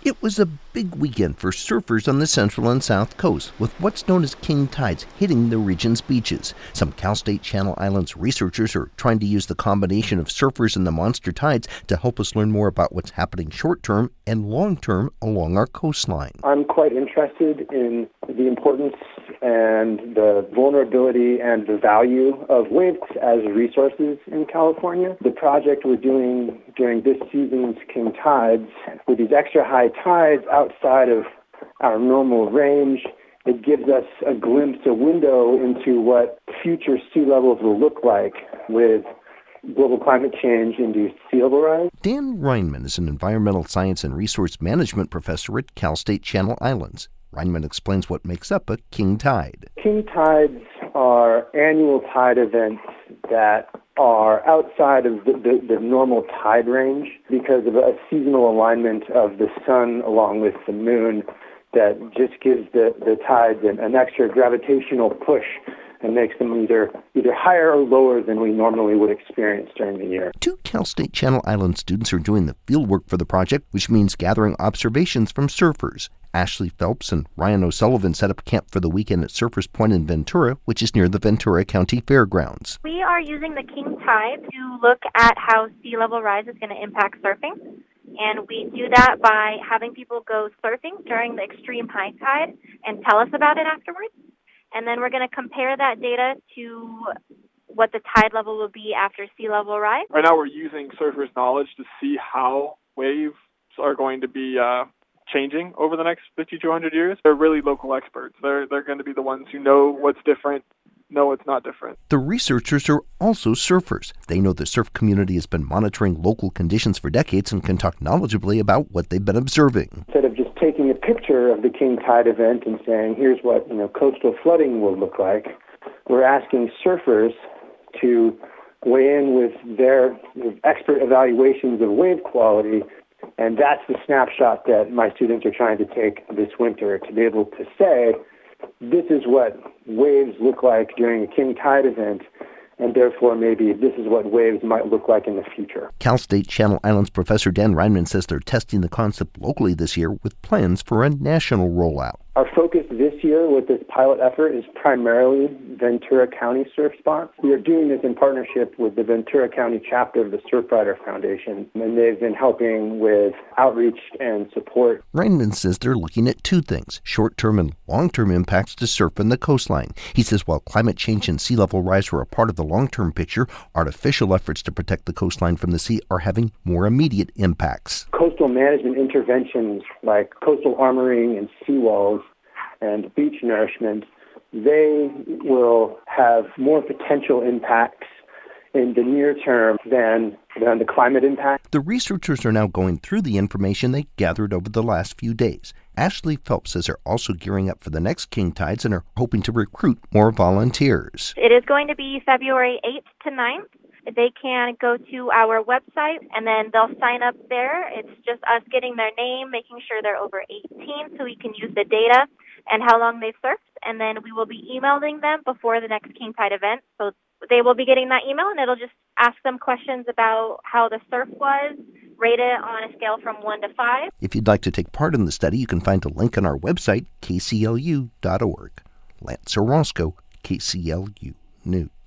It was a big weekend for surfers on the central and south coast, with what's known as king tides hitting the region's beaches. Some Cal State Channel Islands researchers are trying to use the combination of surfers and the monster tides to help us learn more about what's happening short-term and long-term along our coastline. I'm quite interested in the importance and the vulnerability and the value of waves as resources in California. The project we're doing during this season's king tides, with these extra high tides outside of our normal range, it gives us a glimpse, a window into what future sea levels will look like with global climate change-induced sea level rise. Dan Reinman is an environmental science and resource management professor at Cal State Channel Islands. Reinman explains what makes up a king tide. King tides are annual tide events that are outside of the normal tide range because of a seasonal alignment of the sun along with the moon that just gives the tides an extra gravitational push and makes them either higher or lower than we normally would experience during the year. Two Cal State Channel Island students are doing the field work for the project, which means gathering observations from surfers. Ashley Phelps and Ryan O'Sullivan set up camp for the weekend at Surfers Point in Ventura, which is near the Ventura County Fairgrounds. We are using the king tide to look at how sea level rise is going to impact surfing. And we do that by having people go surfing during the extreme high tide and tell us about it afterwards. And then we're going to compare that data to what the tide level will be after sea level rise. Right now we're using surfers' knowledge to see how waves are going to be changing over the next 50 to 100 years. They're really local experts. They're going to be the ones who know what's different, know what's not different. The researchers are also surfers. They know the surf community has been monitoring local conditions for decades and can talk knowledgeably about what they've been observing. Instead of just taking a picture of the king tide event and saying, here's what coastal flooding will look like, we're asking surfers to weigh in with their expert evaluations of wave quality. And that's the snapshot that my students are trying to take this winter, to be able to say, this is what waves look like during a king tide event, and therefore maybe this is what waves might look like in the future. Cal State Channel Islands professor Dan Reinman says they're testing the concept locally this year with plans for a national rollout. Our focus this year with this pilot effort is primarily Ventura County surf spots. We are doing this in partnership with the Ventura County chapter of the Surfrider Foundation, and they've been helping with outreach and support. Reinman says they're looking at two things, short-term and long-term impacts to surf and the coastline. He says while climate change and sea level rise were a part of the long-term picture, artificial efforts to protect the coastline from the sea are having more immediate impacts. Coastal management interventions like coastal armoring and seawalls and beach nourishment, they will have more potential impacts in the near term than the climate impact. The researchers are now going through the information they gathered over the last few days. Ashley Phelps says they're also gearing up for the next king tides and are hoping to recruit more volunteers. It is going to be February 8th to 9th. They can go to our website and then they'll sign up there. It's just us getting their name, making sure they're over 18 so we can use the data and how long they've surfed. And then we will be emailing them before the next king tide event. So they will be getting that email and it'll just ask them questions about how the surf was, rate it on a scale from 1 to 5. If you'd like to take part in the study, you can find a link on our website, kclu.org. Lance Orozco, KCLU News.